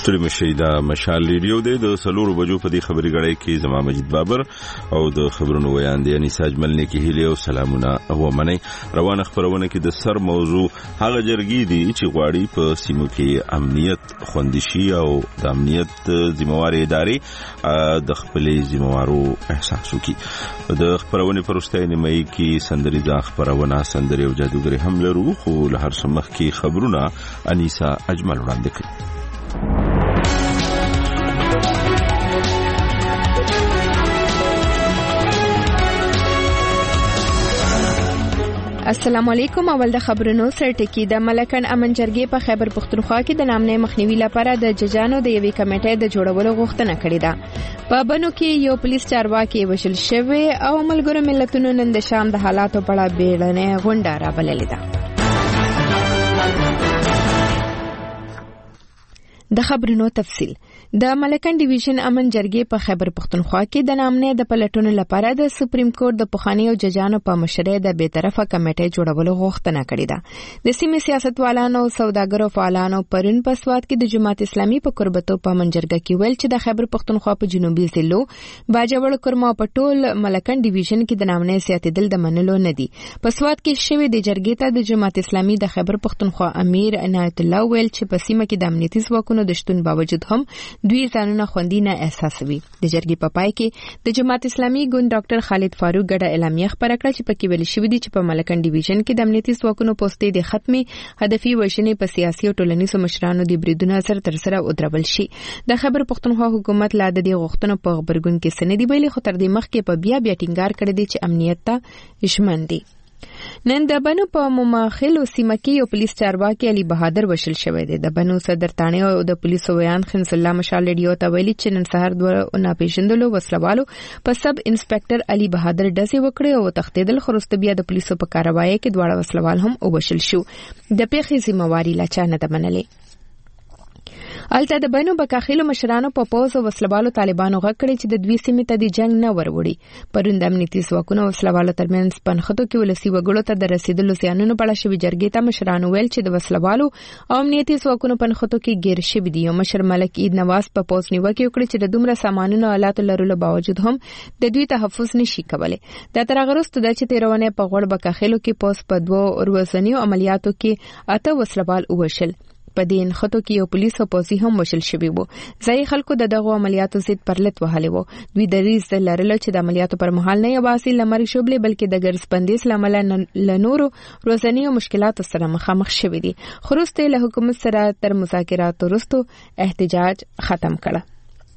ستړي مشي دا مشال ریډیو د سلور بجو په دې خبري غړې کې زما مجید بابر او د خبرونو ویاند یعنی ساجمل نه کې هلي او سلامونه او منی روانه خبرونه کې د سر موضوع هغه جرګې دي چې غواړي په سیمو کې امنیت خوندشي او د امنیت ذمہوار ادارې د خپلې ذمہوارو احساس وکړي د خبرونه پرسته نیمه کې سندريزه خبرونه سندري او جادوګري هم لرو خو له هر سمخ کې خبرونه انیسا اجمل وړاندې کړي. السلام علیکم. اول د خبرونو سرټکی د ملکن امن جرګې په خیبر پختونخوا کې د نامنې مخنیوي لپاره د ججانو د یوې کمیټې د جوړولو غوښتنه کړې ده. په بنو کې یو پولیس چارواکي وشل شوی او ملګرو ملتونو نن د شام د حالاتو په اړه بیړنۍ غونډه رابللې ده. د خبرونو تفصیل. د ملکن ډیویژن امن جرګې په خیبر پختونخوا کې د نامنې د پلټونو لپاره د سپریم کورټ د پخوانیو ججانو په مشرۍ د بیطرفه کمیټې جوړولو غوښتنه کړې ده. د سیمې سیاستوالانو او سوداګرو فعالانو پرون په سوات کې د جماعت اسلامي په قربتو په امن جرګه کې ویل چې د خیبر پختونخوا په جنوبي ضلعو باجوړ کورما په ټول ملکن ډیویژن کې د نامنې سیاتېدل د منلو نه دي. په سوات کې شوې د جرګې ته د جماعت اسلامي د خیبر پختونخوا امیر عنایت الله ویل چې په سیمه کې د امنیتي ځواکونو د شتون باوجود هم دوی ځانونه خوندي نه احساسوي. د جرګې په پای کې د جماعت اسلامي ګوند ډاکټر خالد فاروق ګډه اعلامیه خبره کړه چې پکې ویل شوی دی چې په ملکن ډیویژن کې د امنیتي ځواکونو پوسټې د ختمي هدفي وژنې په سیاسي او ټولنیزو مشرانو د بریدونو اثر تر سره ودرول شي. د خیبر پختونخوا حکومت لا د دې غوښتنو په خبرګون کې سندې ویلي خو تر دې مخکې په بیا ټینګار کړی دی چې امنیت ته ژمن دي. نن د بنو په مماخلو سیمه کې یو پولیس چارواکي علي بهادر وشل شوی دی. د بنو صدر تانه او د پولیسو ویان خنس الله مشال ریډیو ته ویلي چې نن سهار دوه ناپېژندلو وسلوالو په سب انسپکټر علي بهادر ډزې وکړې او تختیدل خروست بیا د پولیسو په کاروایی کې دواړه وسلوال هم وشل شو. د پیښې ذمہواری لا چا نه ده منلې. الته د بینو بکاخیلو مشرانو په پوز او وسلوالو طالبانو غږ کړی چې د دوی سیمې ته د جنگ نه وروړي. پرون د امنیتي ځواکونو او وسلوالو ترمنځ پنخته کې ولسی وګړو ته د رسیدلو زیانونو په اړه شوی جرګې ته مشرانو ویل چې د وسلوالو او امنیتي ځواکونو پنخته کې گیر شوی دی. مشر ملک عید نواز په پوز نیوکه وکړه چې د دومره سامانونو آلاتو لرلو باوجود هم د دوی تحفظ نشي کولای. د ترغرست د چې تیرونه په غوړ بکاخیلو کې پوز په دوه ورځنیو عملیاتو کې اته وسلوال وشل. په دې نخټو کې یو پولیس او پوځي هم وشل شوی وو. ځای خلکو دغه عملیاتو ضد پرلط وهلي وو. دوی د ریس لرلو چې د عملیاتو پر مهال نه یوازې لمر شوبلې بلکې د ګرځبندیز لامل لنورو روزنی مشکلات سره مخامخ شوی دي. خروسته له حکومت سره تر مذاکرات وروسته احتجاج ختم کړه.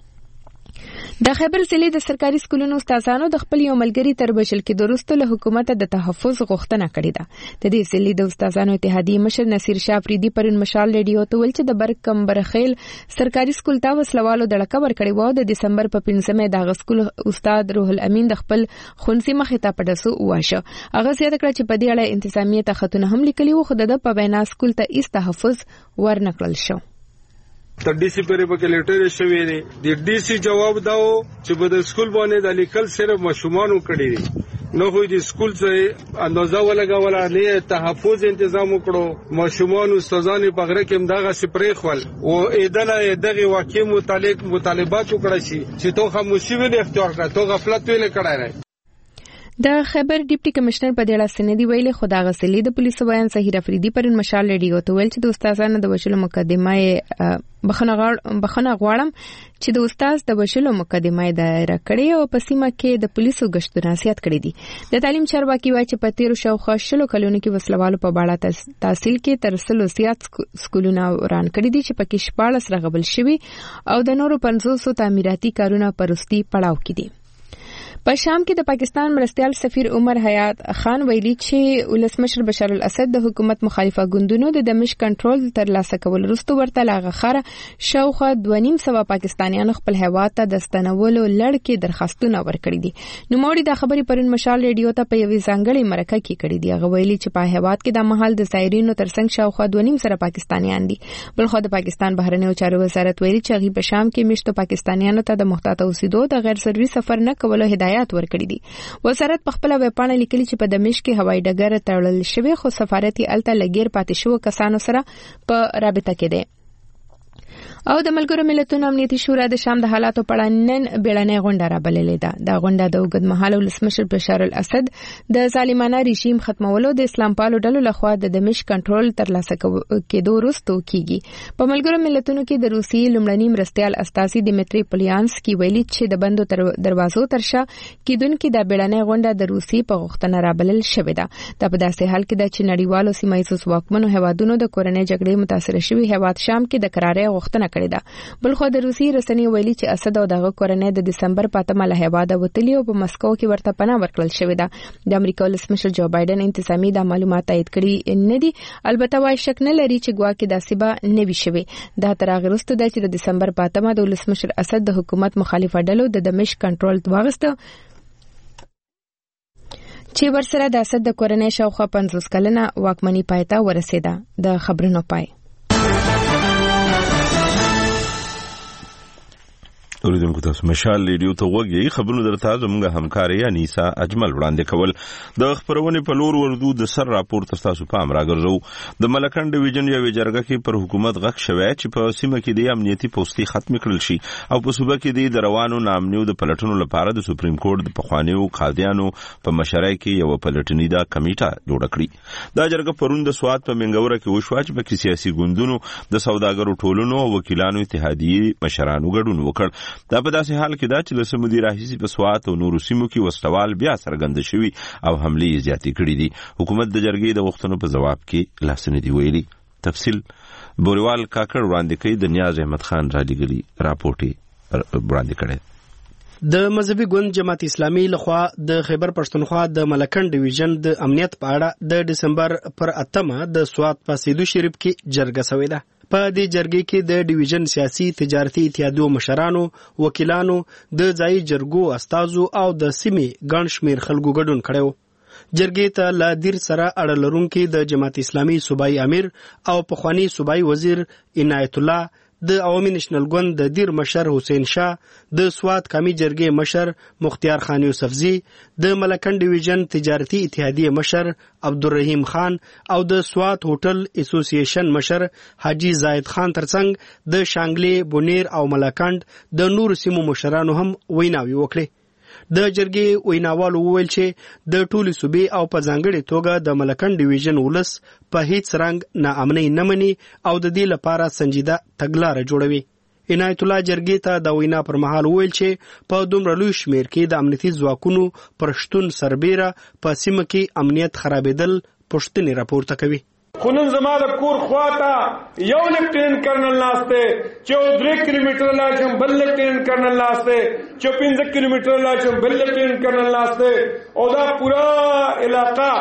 د خیبر ضلع د سرکاري سکولونو استادانو د خپل یو ملګری تر بشل کې درسته له حکومت د تحفظ غوښتنه کړې ده. د دې ضلع د استادانو اتحادیې مشر نصیر شاه فریدي پرون مشال ریډیو ته ویل چې د برکمبرخیل سرکاري سکول ته وسلوالو د لکه ورکړی و. د دسمبر په 15مه د سکول استاد روح الامین د خپل خونسي مخې ته پډسو واشه. هغه زیاته کړه چې په دې اړه انتظامیه ته خطونه هم لیکلي و خو د په وینا سکول ته هیڅ تحفظ ورنکړل شو. د ډي سي پرې په لیټر شوی دی. د ډي سي جواب داو چې په د سکول باندې د لیکل صرف مشومانو کړی دي نو خو د سکول څخه اندازه ولګوله نه تحفظ تنظیم وکړو. مشومانو استادانو په غره کې مداغه سپری خپل او ادله دغه واقع متعلق مطالبات وکړي چې تو خاموشي ویل اختیار کړه تو غفلت ویل کړای. د خیبر ډیپټي کمشنر په دې اړه سندې ویلي خو د غسلې د پولیسو بیان صحیح افریدي پرون مشال ریډیو ته ویل چې د استادانو د وشلو مقدمه بخنه غواړم چې د استاد د وشلو مقدمه دایره کړي او په سیمه کې د پولیسو غشتونه زیات کړي دي. د تعلیم چارواکي وایي چې په تیر شاوخوا شلو کلونو کې وسلوالو په باړه تحصیل کې تر سلو زیات سکولونه وران کړي دي چې پکې 14 رغبل شوي او د نورو 500 تعمیراتي کارونه پرستی پړاو کې دي. په شام کې د پاکستان مرستيال سفیر عمر حیات خان ویلي چې ولسمشر بشار الاسد د حکومت مخالفه ګوندونو د دمشق کنټرول تر لاسه کول وروسته ورته لاغخره شاوخوا 2.5 پاکستانیان خپل هیواد ته د ستنولو لړ کې درخواستونه ورکړي دي. نو موري د خبري پرون مشال ریډیو ته په یوې ځانګړې مرکه کې کړي دي. هغه ویلي چې په هیواد کې د محل د زایرینو ترڅنګ شاوخوا 2.5 پاکستانیان دي. بلخو د پاکستان بهرنیو چارو وزارت ویلي چې هغه په شام کې مشتو پاکستانیانو ته د محتاط اوسېدو د غیر سروي سفر نه کولو هدایت ورکړي دي. وزارت په خپل ویبپاڼه لیکلي چې په دمشق کې هوایي ډګر تړل شوی خو سفارتي الته لګیر پاتې شو کسانو سره په رابطه کې دي. او د ملګرو ملتونو امنیتي شورا د شام د حالاتو په اړه نن بیړنۍ غونډه رابللې ده. دا غونډه د اوږدمهاله ولسمشر بشار الاسد د ظالمانه رژیم ختمولو د اسلام پالو ډلو لخوا د دمشق کنټرول ترلاسه کېدو وروسته کیږي. په ملګرو ملتونو کې د روسیې لومړني مرستیال استازي دیمتری پولیانسکي ویلي چې د بندو دروازو ترشا کېدونکې د بیړنۍ غونډه د روسیې په غوښتنه رابلل شوې ده. دا په داسې حال کې ده چې نړیوالو سیمایي ځواکمنو هیوادونو د کورنۍ جګړې متاثر شوي هیواد شام کې د قرارې غوښتنه کړې ده. بلخو د روسي رسنۍ ویلي چې اسد او دغه کورنۍ د دسمبر په 8 له هیواده وتلي او په مسکو کې ورته پناه ورکړل شوې ده. د امریکا ولسمشر جو بایدن انتظامی دا معلومات تایید کړي نه دي، البته وايي شک نه لري چې ګواکې داسې به نه وي شوی. دا تر هغه وروسته ده چې د دسمبر په 8 د ولسمشر اسد د حکومت مخالفه ډلو د دمشق کنټرول واغسته چې ورسره د اسد د کورنۍ شاوخوا 50 کلنه واکمني پایته ورسېده. د خبرونو پای اوریدونکو تاسو مشال ریډیو ته وګورئ. خبرونه درته زموږ همکاري انیسا اجمل وړاندې کول. د خبرونې په لور وردو د سر راپور تاسو پام راګرځو. د ملکن ډیویژن یو جرګه کې پر حکومت غږ شوی چې په سیمه کې د امنیتي پوسټي ختم کړل شي او په صوبه کې د روانو نامنیو د پلټنو لپاره د سپریم کورټ د پخوانیو قاضیانو په مشرۍ کې یو پلټنی دا کمیټه جوړ کړې. دا جرګه پرون د سواد په منګوره کې وشو چې په سیاسي ګوندونو د سوداګرو ټولنو او وکیلانو اتحادیې مشرانو ګډون وکړ. دا په داسې حال کې دا چې د سمودي راهیسي په سوات او نورو سیمو کې وسټوال بیا څرګند شوي او حملې زیاتې کړې دي. حکومت د جرګې د غوښتنو په جواب کې لاس نه دی ویلي. تفصیل بوریوال کاکړ وړاندې کوي. د نیاز احمد خان را لګلي راپورټي وړاندې کړي. د مذهبي ګوند جماعت اسلامي لخوا د خیبر پښتونخوا د ملکن ډیویژن د امنیت په اړه د دسمبر پر 8 د سوات په سیدو شریف کې جرګه شوې ده. په دې جرګې کې د ډیویژن سیاسي تجارتي اتحادیو مشرانو، وکیلانو، د ځایي جرګو استازو او د سیمې ګڼ شمېر خلکو ګډون کړی. جرګې ته له دیر سره اړه لرونکي د جماعت اسلامي صوبایي امیر او پخوانی صوبایي وزیر عنایت الله، د عوامي نېشنل ګوند د دیر مشر حسین شاه، د سوات قومي جرګې مشر مختیار خان یوسفزي، د ملکن ډیویژن تجارتي اتحادیې مشر عبدالرحیم خان او د سوات هوټل اسوسییشن مشر حاجی زاید خان ترڅنګ د شانګلې، بونیر او ملکند د نور سیمو مشرانو هم ویناوي وکړي. د جرګې ویناوالو وویل چې د ټولي صوبې او په ځانګړې توګه د ملکن ډیویژن ولس په هیڅ رنګ ناامنۍ نه مني او د دې لپاره سنجیده تګلاره جوړوي. عنایت الله جرګې ته د وینا پر مهال وویل چې په دومره لوی شمېر کې د امنیتي ځواکونو پر شتون سربیره په سیمه کې امنیت خرابېدل پوښتنې راپورته کوي. خو نن زما د کور خواته یو لیفټیننټ کرنل ناسته چې 3 کیلومتر لاچم بل لیفټیننټ کرنل ناسته چې 15 کیلومتر لاچم بل لیفټیننټ کرنل ناسته او دا پورا علاقہ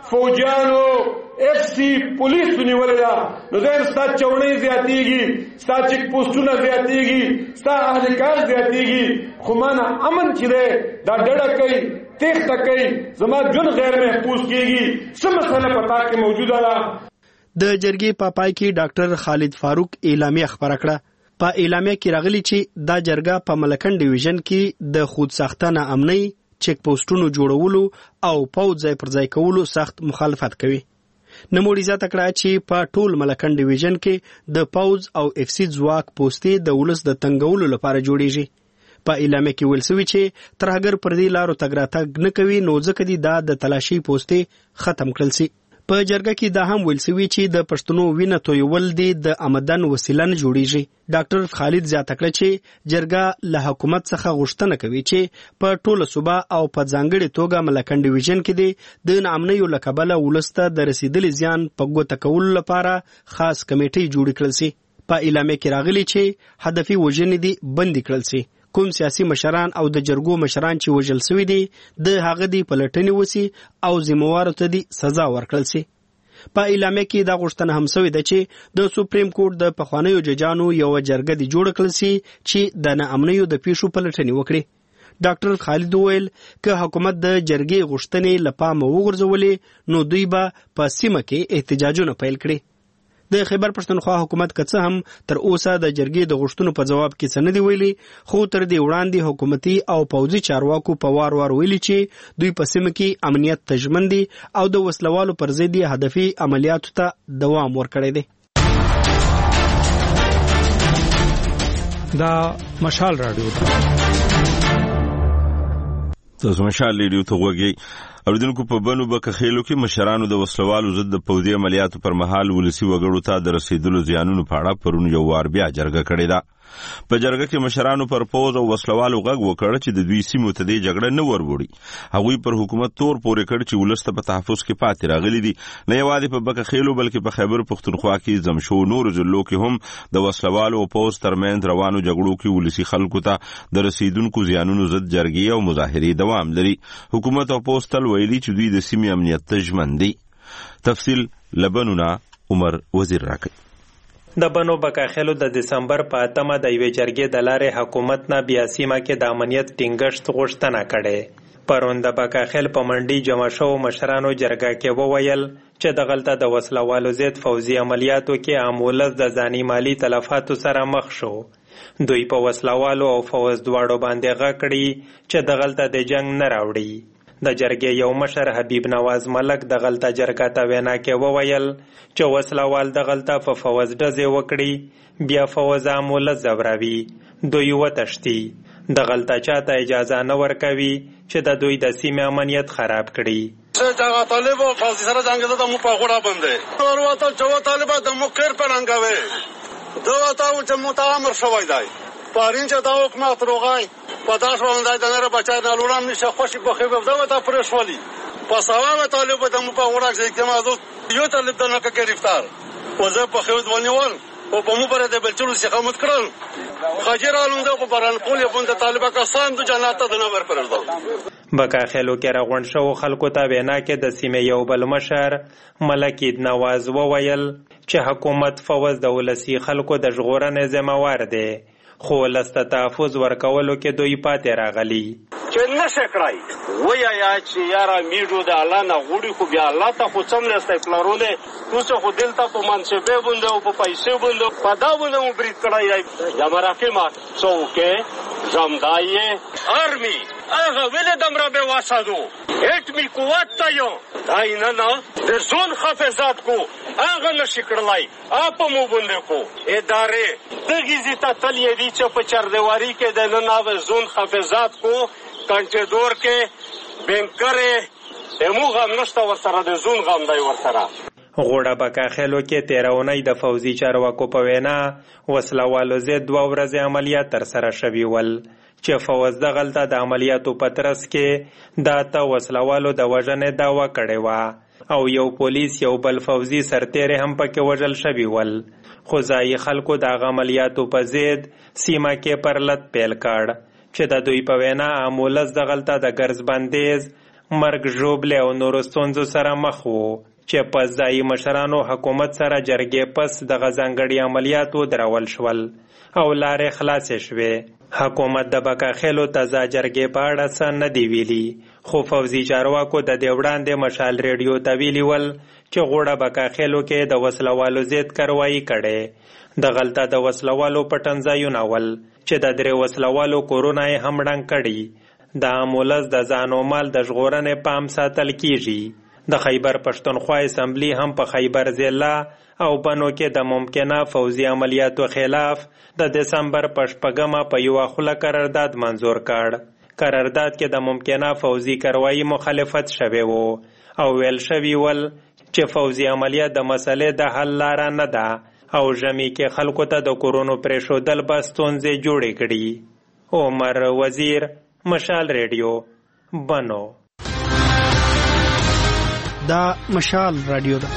فوجانو اف سی پولیس نیولې ده. نو زه ستا چونې زیاتېږي، ستا چیک پوسټونه زیاتېږي، ستا اهلکار زیاتېږي، خو مانه امن چې ده دا ډډه کوي، تیښته کوي، زما ژوند غیر محفوظ کېږي. څه مسله په تا کې موجوده ده؟ د جرګې په پای کې ډاکټر خالد فاروق اعلامیه خبره کړه. په اعلامیه کې راغلي چې دا جرګه په ملکن ډیویژن کې د خود ساختانه امنۍ، چیک پوسټونو جوړولو او پوځ ځای پر ځای کولو سخت مخالفت کوي. نموړي زیاته کړه چې په ټول ملکن ډیویژن کې د پوځ او اف سی ځواک پوستې د ولس د تنګولو لپاره جوړیږي. په اعلامیه کې ویل شوي چې ترهګر پر دې لارو تګ راتګ نه کوي، نو ځکه دې دا د تلاشي پوستې ختم کړل شي. په جرګه کې دا هم ویل شوي چې د پښتنو وینه تویول دي د آمدن وسیله نه جوړیږي. ډاکټر خالد زیاته کړه چې جرګه له حکومت څخه غوښتنه کوي چې په ټوله صوبه او په ځانګړې توګه ملکن ډیویژن کې د ناامنیو له کبله ولس ته د رسیدلي زیان په ګوته کولو لپاره خاص کمیټې جوړې کړل شي. په اعلامیه کې راغلي چې هدفي وژنې دي بندي کړل شي. کوم سیاسي مشران او د جرګو مشران چې وژل شوي دي د هغه دی پلټنې وسی او ذمہوارو ته دی سزا ورکړل شي. په اعلامیه کې دا غوښتنه هم شوې ده چې د سپریم کورټ د پخوانیو ججانو یو جرګه دی جوړ کړل شي چې د ناامنیو د پیښو پلټنې وکړي. ډاکټر خالد ویل که حکومت د جرګې غوښتنې له پامه وغورځولې نو دوی به په سیمه کې احتجاجونه پیل کړي. د خیبر پښتونخوا حکومت که څه هم تر اوسه د جرګې د غوښتنو په جواب کې څه نه دی ویلي، خو تر دې وړاندې حکومتي او پوځي چارواکو په وار وار ویلي چې دوی په سیمه کې امنیت تضمین دي او د وسلوالو پر ضد هدفي عملیاتو ته دوام ورکړی دی. دا مشال رادیو تاسو مشال رادیو ته وګورئ. اوریدونکو په بنو بکخېلو کې مشرانو د وسلوالو ضد د پوځي عملیاتو پر مهال ولسی وګړو ته د رسیدلو زیانونو په اړه پرون یو وار بیا جرګه کړې ده. په جرګه کې مشرانو پر پوځ او وسلوالو غږ وکړ چې د دوی سیمو ته د جګړه نه وربوړي. هغوی پر حکومت تور پورې کړ چې ولسته په تحفظ کې پاتې راغلي دي. نه یوازې په بکخېلو بلکې په خیبر پښتونخوا کې زمشو نور ضلعو کې هم د وسلوالو او پوځ ترمنځ روانو جګړو کې ولسی خلکو ته د رسیدونکو زیانونو ضد جرګې او مظاهرې دوام لري. حکومت او پوځ تل ویلي چې دوی د سیمې امنیت ته ژمن دي. تفصیل لبنونه عمر وزیر راکړي. د بنو بکاخېلو د دسمبر په 8مه د یوې جرګې د لارې حکومت نه بیا سیمه کې د امنیت ټینګښت غوښتنه کړې. پرون د بکاخېل په منډي جمع شوو مشرانو جرګه کې وویل چې دغلته د وسلوالو ضد فوزي عملیاتو کې عام ولس د ځاني مالی تلفاتو سره مخ شو. دوی په وسلوالو او فوز دواړو باندې غږ کړي چې دغلته د جنگ نه راوړي. د جرګې یو مشر حبیب نواز ملک دغلته جرګه ته وینا کې وویل چې وسلوال دغلته په فوز ډزې وکړي بیا فوز عام ولس ځوروي. دوی وتښتي. دغلته چاته اجازه نه ورکوي چې د دوی د سیمې امنیت خراب کړي. دغه طالب او فوزي سره څنګه د مو په غوړه باندې ورته چې طالب د مخیر پړنګوي دوه تاو چې متامر شوی دی پارین چې دا حکومت روغای په تاسو باندې د نړۍ بچای نه لورم نشه خوشي په خو دا ته پرشولي په سوال طالب د مو په غوړه کې کمازو یو طالب د نکه گرفتار وزه په خو ونیول او په مو پر د بلچلو څخه مت کړل خجرالون د په بران پولې باندې طالبہ کسان د جنات ته نه ورپرځو. بکاخېلو کې راغونډ شو خلکو ته وینا کې د سیمې یو بل مشر ملک نواز وویل چې حکومت فوز د ولسی خلکو د ژغورنې ذمہوار دی خو ولسته تحفظ ورکولو کې دوی پاتې راغلي. چې نشه کړای ویا یا چې یاره میډو د الله نه غوړي خو بیا الله ته خو څم لسته پلارونه اوس خو دلته په منصبه باندې او په پیسې باندې په دا باندې مبرید کړای یا مراکمه څوکې زمدایي ارمي هغه ولې دمره به واسادو هټ می قوت تایو داینه نه د زون حفاظت کو هغه نشي کړلای اپ مو باندې کو ادارې دغه زیته تلې دي چې په چردواري کې د نناو زون حفاظت کو کنټه دور کې بنکره همو غم نشته ورسره د زون غم دی ورسره. غوړه بکاخېلو کې 13 اونۍ د فوزي چارواکو په وینا وسلوالو ضد 2 ورځې عملیات ترسره شوي ول چې فوز دغلته د عملیاتو په ترڅ کې د 8 وسلوالو د وژنې دعوه کړې وه او یو پولیس یو بل فوزي سرتیری هم پکې وژل شوي ول. خو ځایي خلکو د عملیاتو په ضد سیمه کې پرلط پیل کړ چې د دوی په وینا عام ولس دغلته د ګرځ بندیز مرګ ژوبلې او نورو ستونزو سره مخ وو چې په ځایي مشرانو حکومت سره جرګې پس دغه ځانګړي عملیاتو درول شول او لارې خلاصې شوې. حکومت د بکاخېلو تازه جرګې په اړه څه نه دی ویلي خو فوزي چارواکو د دې وړاندې مشال ریډیو ته ویلي ول چې غوړه بکاخېلو کې د وسلوالو ضد کاروایي کړې. دغلته د وسلوالو پټنځایونه ول چې د 3 وسلوالو کورونه یې هم ړنګ کړي. د عام ولس د ځان او مال د ژغورنې پام ساتل کیږي. د خیبر پښتونخوا اسمبلی هم په خیبر ضلع او بنو کې د ممکنه فوزي عملیاتو خلاف د دسمبر په 8مه په یو خله قرارداد منظور کړ. قرارداد کې د ممکنه فوزي کاروایی مخالفت شوی وو او ویل شوی ول چې فوزي عملیات د مسلې د حل لاره نه ده او ژمی کې خلکو ته د کورونو پرېښودل به ستونزې جوړې کړي. عمر وزیر مشال ریډیو بنو. دا مشال رادیو ده.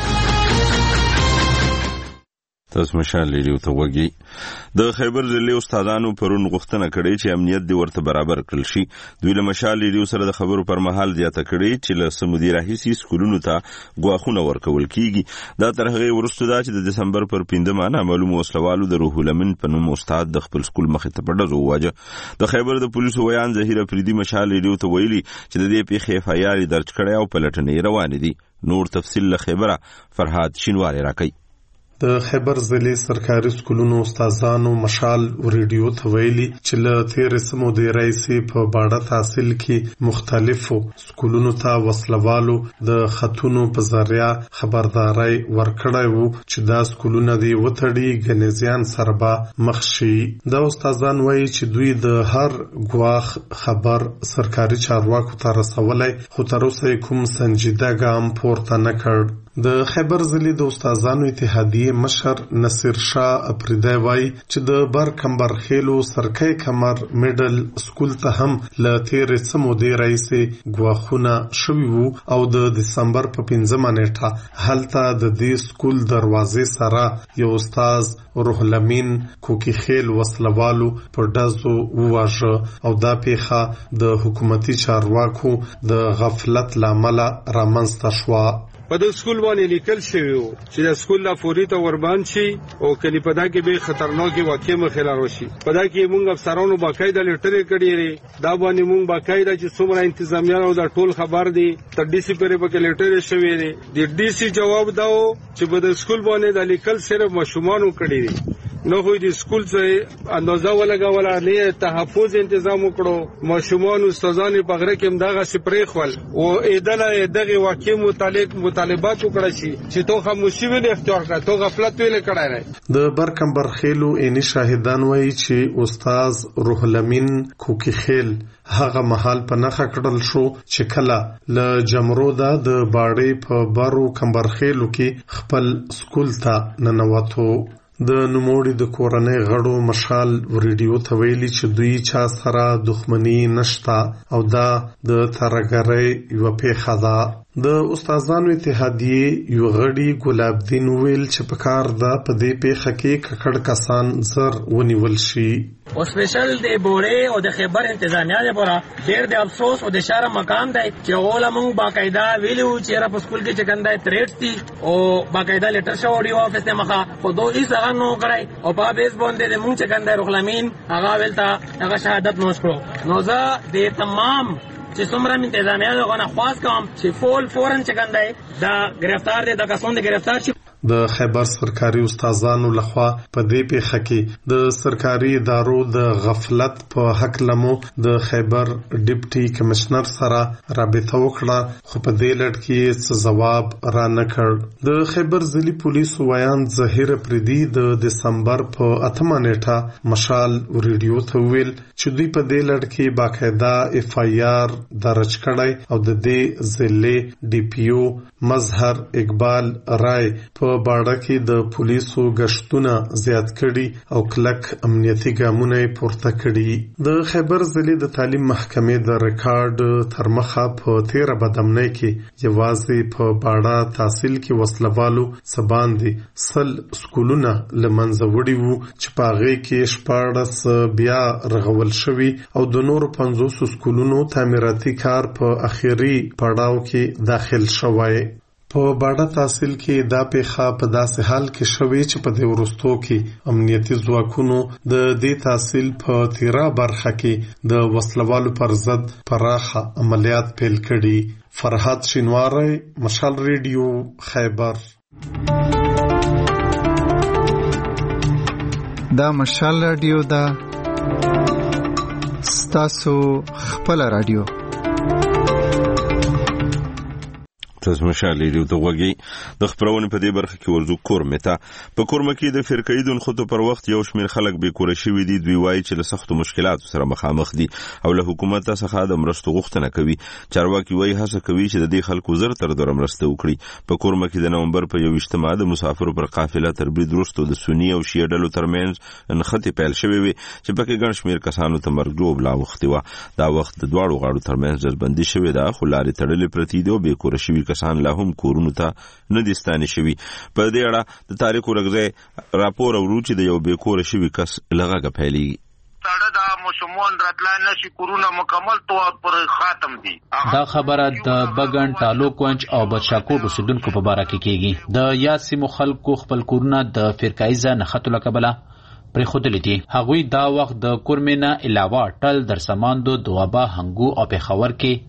تاسو مشال ریډیو ته وګورئ. د خیبر ضلع استادانو پرون غوښتنه کړې چې امنیت دی ورته برابر کړل شي. دوی له مشال ریډیو سره د خبرو پر مهال زیاته کړې چې له سمودي راهیسي سکولونو ته غواخونه ورکول کیږي. دا تر هغه وروسته دا چې د دسمبر پر 5مه نامعلوم وسلوالو د روح الامین په نوم استاد د خپل سکول مخې ته په ډزو وواجه. د خیبر د پولیسو ویان ظهیر افریدي مشال ریډیو ته ویلي چې د دې پیښې FIR درج کړی او پلټنې روانې دي. نور تفصیل له خیبره فرهاد شینواری راکوي. د خیبر ضلع سرکاري سکولونو استادانو مشال ریډیو ته ویلي چې له تیرې سمو د رئیسي په باړه تحصیل کې مختلفو سکولونو ته وسلوالو د خطونو په ذریعہ خبرداري ورکړی وو چې دا سکولونه دی وتړي غنیزیان سره به مخ شي. دا استادان وایي چې دوی د هر ګواخ خبر سرکاري چارواکو ته رسولای خو تر اوسه کوم سنجیده ګام پورته نه کړ. د خیبر ضلع د استادانو اتحادیه مشر نصیر شاه اپریدی وایي چې د بر کمبر خېلو سرکۍ کمر میډل سکول ته هم له تیرې سمو د رئیسي ګواخونه شوي وو او د دسمبر په 5 نیټه هلته د دې سکول دروازې سره یو استاد روح لمین کوکی خېل وسلوالو په ډزو وواژه او دا پیښه د حکومتي چارواکو د غفلت لامل رامنځته شوه. په د سکول باندې لیکل شوی وو چې د سکول لا فوري ته وربان شي او کلی په دا کې به خطرناکي واقع مخه لار وشي. په دا کې موږ افسرانو باقاعده لیټر کړی دا باندې موږ باقاعده چې څومره انتظامیان او دا ټول خبر دي تر ډي سي پرې په لیټر شوی دی. د ډي سي جواب داو چې په د سکول باندې د لیکل صرف مشومان کړی دي نو خو د سکول څخه اندازه ولګوله نه تحفظ تنظیم وکړو مشومان استادان په غره کې مداغه سپری خپل او ادله دغه واقع مطالبات وکړه چې تو خاموشي ویل اختیار کړه تو غفلت ویل کړای نه. د برکمبر خېلو اني شاهدان وایي چې استاد روح لمین کوکی خېل هغه محل په نخښه کړل شو چې کله ل جمرودا د باړې په بارو کمبر خېلو کې خپل سکول ته ننوتو. د نوموړي د کورنۍ غړو مشال ریډیو ته ویلي چې دوی چا سره دښمني نشته او دا د ترګرۍ یو پیښه ده. د استادانو اتحادیه یو غړي ګلاب دین ویل چې په کار ده په دې پیښه کې ککړ کسان زر ونیول شي. او سپیشل د بوره او د خیبر انتظامیه لپاره ډېر د افسوس او د شرم مقام دی چې علماء باقاعده ویلو چې را په سکول کې چکنده تریټ دي او باقاعده لیټر شو دی افس ته مخه خو دوی هیڅ هغه نو کړی او په بیس باندې د مونږ چکنده رخلامین هغه ولتا هغه شهادت نوش کړو. نو زه د تمام چې څومره انتظامیه غواړم خاص کوم چې فورن چکنده دا گرفتار دي د کسان د گرفتار شي. د خیبر سرکاري استادانو لخوا په دې پیښه کې د سرکاري ادارو د غفلت په حق لمو د خیبر ډیپټي کمشنر سره رابطه وکړه خو په دې لړ کې څه جواب را نه کړ. د خیبر ضلع پولیسو ویان ظهیر پردي د دسمبر په 8 نیټه مشال ریډیو ته ویل چې دوی په دې لړ کې باقاعده اف آی آر درج کړی او د دې ضلع ډي پی او مظهر اقبال رای په باړه کې د پولیسو غشتونه زیات کړي او کلک امنیتي ګامونه پورته کړي. د خیبر ضلع د تعلیم محکمې د ریکارډ تر مخه په 13 بدامنۍ کې یوازې په باړه تحصیل کې وسلوالو سباندي سل سکولونه لمنځه وړي وو چې په هغه کې 14 بیا رغول شوي او د نورو 50 سکولونو تعمیراتي کار په اخیری پړاو کې داخل شوی. په باړه تحصیل کې دا پیښه په داسې حال کې شوې چې په دې وروستو کې امنیتي ځواکونو د دې تحصیل په 13 برخه کې د وسلوالو پر ضد پراخه عملیات پیل کړي. فرحات شینواری، مشال ریډیو، خیبر. دا مشال ریډیو دا ستاسو خپل ریډیو. تاسو مشال ریډیو ته وګورئ. د خبرونه په دې برخه کې ورزو کورمه ته په کورمه کې د فرقې دون خطو پر وخت یو شمیر خلک به کور شوی دي. دوی وایي چې له سختو مشکلاتو سره مخامخ دي او له حکومت څخه د مرستو غوښتنه کوي. چارواکي وایي هڅه کوي چې د دې خلکو زر تر دوره مرسته وکړي. په کورمه کې د نومبر په 21 د مسافرو پر قافله تر برید وروسته د سنی او شیعه ډلو ترمنځ نښتې پیل شوې وي چې پکې ګڼ شمیر کسانو ته مرګ جوړ لا وختي و. دا وخت د دواړو غاړو ترمنځ جذبندي شوې ده خو لارې تړلې پرتې دي او به کور شوي کسان لا هم کورونو ته نه دي ستانې شوي. په دې اړه د تاریخ ورغځي راپور اورو چې د یو بې کوره شوي کس لغه پیلېږي. ساړه دا مشمون راتلای نشي کورونه مکمل طور پر ختم دي. دا خبره د بغن ټالو کونج او بچاکوټ اوسیدونکو په باره کې کیږي. د یاد سیمو خلکو خپل کورونه د فرقایزه نښتو لکبله پرې خودلې دي. هغوی دا وخت د کورمینه علاوه ټل در سماندو دوابا هنګو او په خور کې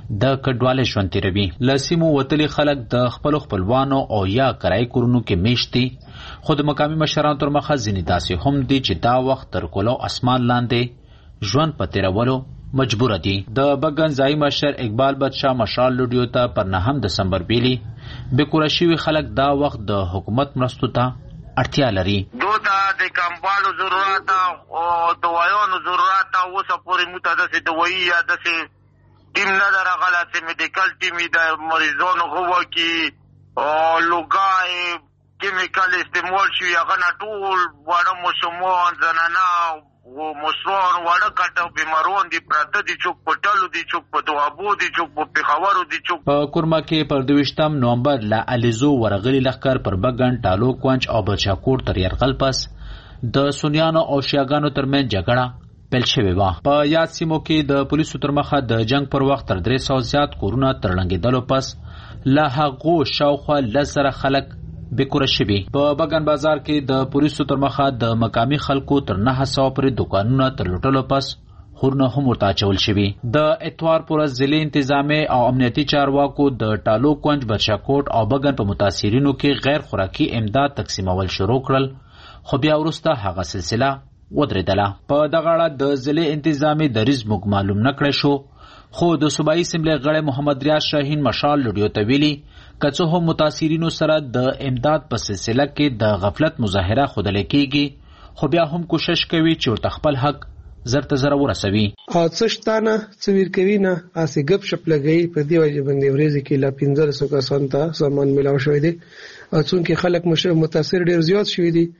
د کډواله ژوند تیروي. لسیمو وتلي خلک د خپلوانو او یا کرای کورونو کې میشتي، خو د مقامي مشرانو تر مخه ځینې داسې هم دي چې دا وخت تر کولو اسمان لاندې ژوند په تیرولو مجبور دي. د بګن ځای مشر اقبال بدشاه مشال لوډیو ته پر 9 دسمبر بیلی بکوره شوي خلک دا وخت د حکومت مرستو ته اړتیا لري. دوته د کمپالو ضرورت او دوایانو ضرورت او اوسه پورې متدسه دوایی یا دسه ټیم نه درغله چې میډیکل ټیم د مریضانو هوا کې او لوګای کیمیکل استعمال شي هغه نه ټول وړه مشمون زنانا او مشرون وړه کټو بیمارون دي پرته دي چوک پټلو دي چوک په دوابو دي چوک په پیښورو دي چوک په کورما کې پر 22 نومبر لا الیزو ورغلی لخر پر بګن ټالو کوانچ او بچاکور تر يرغل پس د سنیانو او شیاګانو ترمن جګړه پیل شوې وه. په یاد سیمو کې د پولیسو تر مخه د جنگ پر وخت تر 300 زیات کورونه ترلنګېدلو پس لا هغو شاوخوا 10,000 خلک بکوره شوي. په بګن بازار کې د پولیسو تر مخه د مقامي خلکو تر 900 پورې دکانونه تر لوټلو پس خورونه هم ورته اچول شوي. د اتوار پورې ضلعي انتظامي او امنیتي چارواکو د ټالو کونج بچاکوټ او بګن په متاثرینو کې غیر خوراکي امداد تقسیمول شروع کړل، خو بیا وروسته هغه سلسله ودرېدله. په دغه اړه د ضلع انتظامي دریځ موږ معلوم نه کړی شو، خو د صوبایي اسمبلۍ غړی محمد ریاض شاهین مشال لوډیو ته ویلي که څه هم متاثرینو سره د امداد په سلسله کې د غفلت مظاهره ښودل کېږي، خو بیا هم کوشش کوي چې ورته خپل حق زر ته زر ورسوي. څه شته نه څه ویر کوي نه هسې ګپ شپ لګوي. په دې وجه باندې ورځې کې لا 1500 کسانو ته سامان میلاو شوی دی. څونکې خلک متاثر ډېر زیات شوي دي،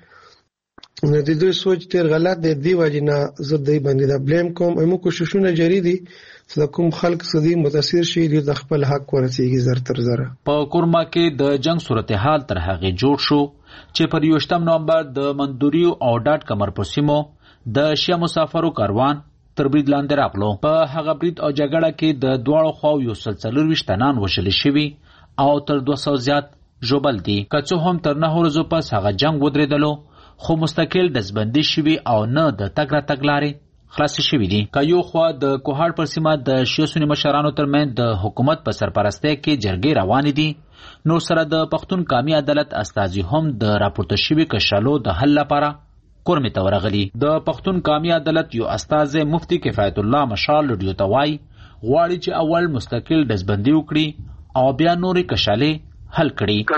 د دوی سوچ ډېر غلط دی. دی وجه نه زه دوی باندې دا بلیم کوم. موږ کوششونه جاری دي چې کوم خلک سدي متاثر شي دوی د خپل حق ورسیږي زر تر زر. په کورما کې د جنگ صورتحال تر هغه جوړ شو چې پر 28 نومبر د مندوریو او ډاټ کمر پر سیمو د شیا مسافرو کاروان تر برید لاندې راغلو. په هغه برید او جګړه کې د دواړو خواو 140 تنان وشل شوي او تر 200 زیات ژوبل دي. که څه هم تر 9 ورځو پس هغه جنگ ودرېدلو، خو مستقل دزبندي شوي او نه د تګ راتګ لارې خلاصې شوي دي. که یو خوا د کوهاټ پر سیمه د شیعه سني مشرانو ترمنځ د حکومت په سرپرستۍ کې جرګې روانې دي، نو سره د پښتون قومي عدالت استازي هم د راپورته شوي کشالو د حل لپاره کورمې ته ورغلي. د پښتون قومي عدالت یو استازی مفتي کفایت الله مشال لوډیو ته وایي غواړي چې اول مستقل دزبندي وکړي او بیا نورې کشالې حل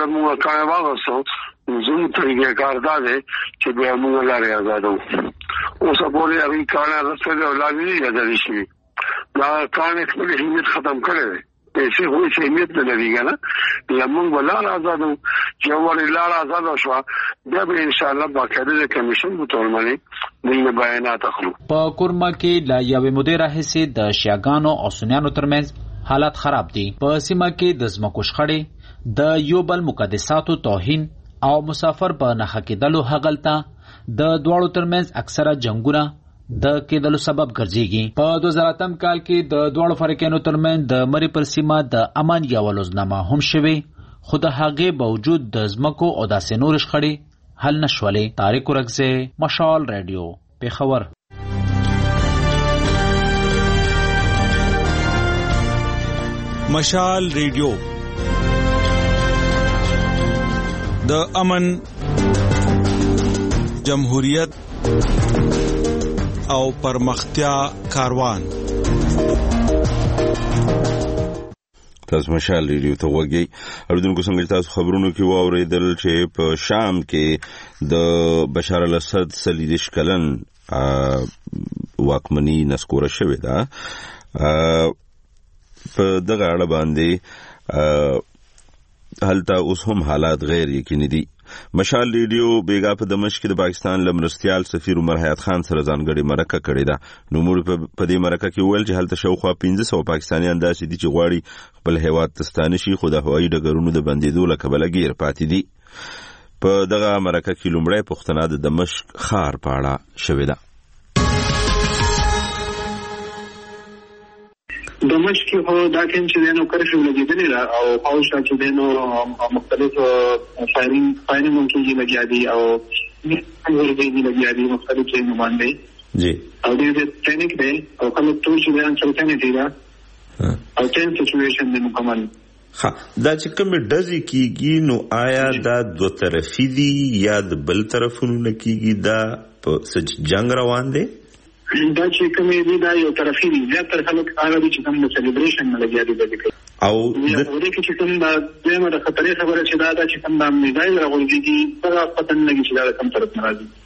کړي. زموږ طریقه کار دا دی چې بیا موږ لارې آزادو. اوس پورې هغوی کاڼه رسېدلي او لا وینې ازادي شوي. دا کاڼې خپل اهمیت ختم کړی دی. پیسې خو هېڅ اهمیت نه لري که نه. یا موږ به لاره آزادو چې ولې لاره آزاده شوه بیا به انشاءالله باقاعده د کمیشن په طور باندې موږ بیانات اخلو. په کورما کې له یوې مودې راهیسې د شیاګانو او سنیانو ترمنځ حالات خراب دي. په سیمه کې د ځمکو شخړې، د یو بل مقدساتو توهین او مسافر په نخښه کېدلو هغلته د دواړو ترمنځ اکثره جنگونه د کېدلو سبب ګرځېږي. په 2008 کال کې د دواړو فریقینو ترمنځ د مرې پر سیمه د امن یوه لوزنامه هم شوې، خو د هغې باوجود د ځمکو او داسې نورې شخړې حل نه شولې. طارق ورکزی، مشال رادیو، پېښور. مشال ریډیو د امن، جمهوریت او پرمختیا کاروان. تاسو مشال ریډیو ته وګورئ. اوریدونکو څنګه تاسو خبرونو کې واوریدل چې په شام کې د بشار الاسد 30 کلن واکمنی نسکوره شوې ده. په دغه اړه باندې هلته اوس هم حالات غیر یقیني دي. مشال ریډیو بیګا په دمشق کې د پاکستان لمرستیال سفیر عمر حیات خان سره ځانګړې مرکه کړې ده. نو موږ په دې مرکه کې ویل چې هلته شاوخوا 1500 پاکستانیان داسې دي چې غواړي خپل هیواد ته ستانه شي، خو د هوایي ډګرونو د بندېدو له کبله ګیر پاتې دي. په دغه مرکه کې لومړی پوښتنه د دمشق ښار په اړه شوې ده. دمشق کې هو دا ټیم چې دینو کرفیو لګېدلې ده او هاوشا چې دینو مختلف فایرینګ کې لګیا دي او ورګې لګیا دي مختلف ځایونو باندې جی او دې ټینک دی او کوم ټول چې بیان څرګند دي دا او ټین سچويشن د مکمل. دا چې کوم ډزې کیږي نو آیا دا دوه طرفي دي یا د بل طرفونو نه کیږي؟ دا په سچ جنگ روان دی؟ دا چې کومې دي دا یو طرفي دي. زیاتره خلک هغه دي چې کوم د سلیبریشن نه لګیا دي دغه او د دې کې چې کوم دا دغه د خطرې خبره چې دا چې کوم د میزایل راغونډيږي دا پتن لګي چې دا کوم طرف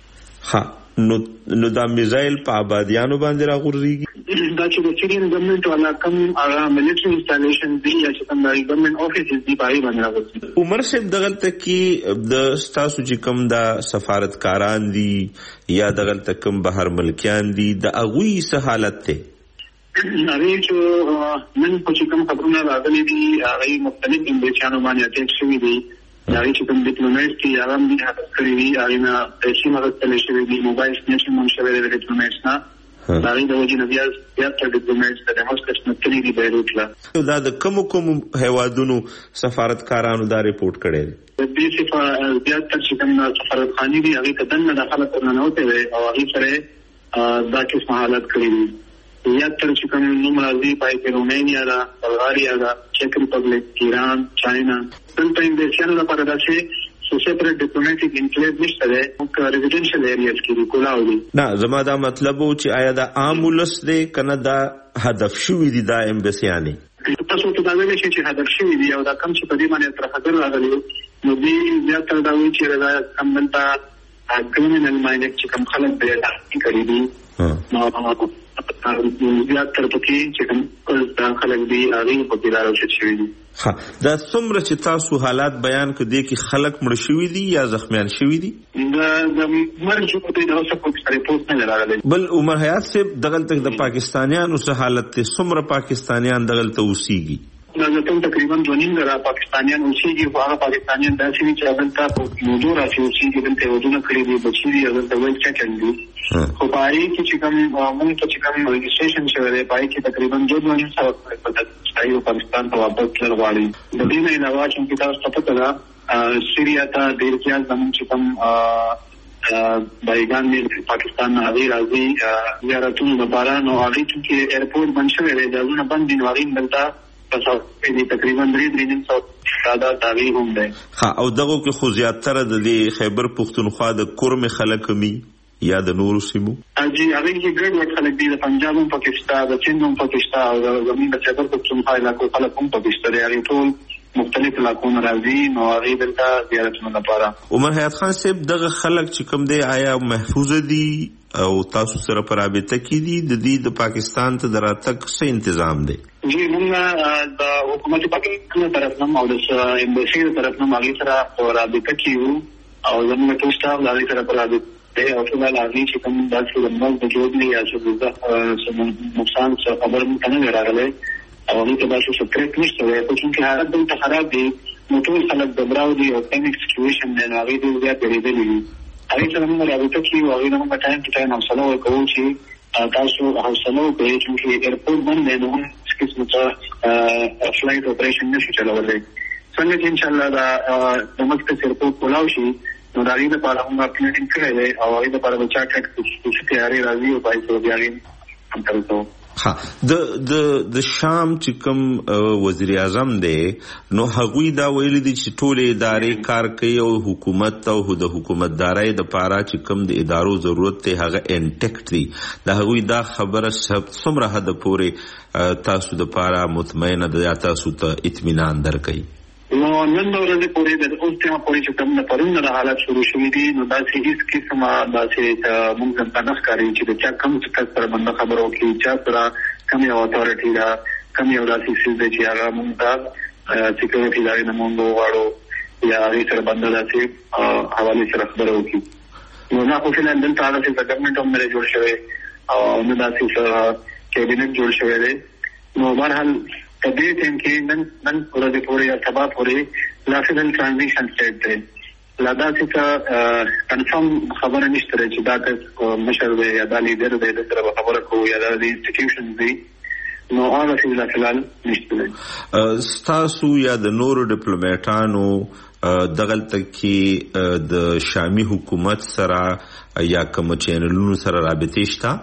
ناراضي. نو دا میزایل په آبادیانو باندې راغورځيږي؟ دا چې د سیریان ګورنمنت والا کوم هغه ملټري انسټالیشن دي یا چې کوم د ګورنمنت افیسز دي پای باندې راغورځي. عمر صاحب دغلته کې د ستاسو چې کوم د سفارتکاران دي یا دغلته کوم بهر ملکیان دي د اغوی څه حالت ته؟ هغه چې نن په چې کوم خبرونه راغلي دي هغه مختلف امبیشانو باندې اټیک شوی دي. دا چې کوم ډیپلوماټ دي هغه هم هڅه کړې دي هغه نه پیسې مغتل شوی دي موبایل سټیشن هم شوی دی ډیپلوماټ نه. دا د وجې نه بیا تر ډیپلوماټ د هاوس متلی دی بیروت لا. دا د کوم هیوادونو سفارتکارانو دا ریپورت کړی دی؟ د دې څخه بیا تر چې کوم سفارتخانه دي هغه کدن نه داخله ترناوته وي او هغه سره دا قسم حالت کړی دي. یا تر چې کوم نوم راځي پای کې رومانیا دا بلغاریا دا چیک ریپبلیک ایران چاینا دلته انډیشن لپاره دا چې سپیریټ ډیپلوماټیک انکلیو نشته ده او ریزیډنشل ایریاز کې کولاو دي. نه زما دا مطلب و چې آیا دا عام ولس دی کنه دا هدف شوی دی دا امبسیانی؟ تاسو ته دا ویل چې هدف شوی دی او دا کم چې په دې باندې تر خطر راغلی نو دې زیاتره دا وایي چې دا کم دلته کریمینل مایند چې کم خلک به دا کوي دي نو زیاتره پکې چې کوم دا خلک دي هغه په پیلارو شوي دي. دا څومره چې تاسو حالات بیان کړي کې خلک مړ شوي دي یا زخمیان شوي دي؟ دا مرګ په دې اوسه په ریپورت نه راغلی. بل عمر حیات صاحب دغلته د پاکستانیانو څه حالت ته څومره پاکستانیان دغلته اوسېږي؟ دا تقریبا 2.5 پاکستانیان اوسېږي خو هغه پاکستانیان داسې دي چې دلته په موضوع راځي اوسېږي دلته ودونه کړی دي بچي دي دلته ویل چکن دي خو پای کې چې کوم موږ ته چې کوم ریجسټریشن شوی دی پای کې تقریبا 2.5 په پاکستان ته واپس تلل غواړي. د دې نه علاوه چې تاسو ته پته ده سیریا ته ډېر زیات زموږ چې کوم بایګان دي پاکستان نه راځي زیارتونو لپاره نو هغه چې ایرپورټ بند شوی دی دا نه بند دي نو هغه دلته تقریبا 3.5 تعداد تاغي هم ده. او دغه کې خو زیاتره د خیبر پختونخوا د کورم خلک می یا د نورو سیمو اجي هغه کې ګډ خلک دي د پنجاب هم پاکستان د چین هم پاکستان او د زمين د خیبر پختونخوا علاقو خلک هم پاکستان لري ټول مختلف علاقو راځي نو هغه دلته زیارتونو لپاره. عمر حیات خان صاحب دغه خلک چې کوم دی آیا محفوظ دي او تاسو سره پر رابطه کې دي د دې د پاکستان ته دراتک څه تنظیم دی؟ جی موږ د حکومت پاکستان طرف نه او د ایمبسی طرف نه مالی سره رابطه کیو او زموږ ټول سټاف لاري سره پر رابطه او ټول لاري چې کوم داسې لمل د جوړ یا چې د نقصان څخه خبر مو نه راغله او هغه ته تاسو سپریټ نشته وي چې حالت دلته خراب دي نو ټول خلک د براو دي او ایکسکیوشن نه هغه دې بیا پیریدلی هغه سره موږ رابطه کیو او موږ ټایم ټو ټایم حوصله وکړو چې تاسو حوصله وکړئ چې ایرپورټ باندې نو قسمه فلایټ اپریشن نشي چلولای څنګه چې ان شاء الله دا مکتب ایرپورټ کولاو شي نو دا لري په اړه موږ پلانینګ کړی دی او هغه په اړه چې ټاکټ تیاری راځي او پای ته بیا هم ترڅو د شام چې کوم وزیر اعظم دی نو هغوی دا ویلي دي چې ټول ادارې کار کوي او حکومت او د حکومتدارۍ د پاره چې کوم د ادارو ضرورت ته هغه انټیکټ دي دا هغوی دا خبره څومره حد پورې تاسو د پاره مطمئنه ده تاسو ته اطمینان درکړي؟ نو نن ورځې پورې د اوس ته پورې چې کوم پرونه د حالات شروع شوې دي نو دا چې هیڅ قسمه دا چې موږ ته نه ښکاري چې د چا کوم څه سره باندې خبرو کې چا سره کوم یو اتورټي دا کوم یو داسې څه چې هغه موږ ته سکیورټي لري نه موږ غواړو یا هغه سره باندې داسې حواله سره خبرو کې نو نه خو فعلا دلته هغه چې ګورنمنت هم لري جوړ شوی او نو داسې کابینټ جوړ شوی دی نو بهرحال په دې ټیم کې نن ورځې پورې یا سبا پورې لاسل ترانزیشن سټیټ دی لا دا چې کنفرم خبره نشته چې دا د مشر دی یا د لیډر دی د سره خبره کوي یا د انسټیټیوشن دی نو هغه څه لا فعال نشته. تاسو یا د نورو ډیپلوماټانو دغلته کې د شامي حکومت سره یا کوم چینلونو سره رابطه شته؟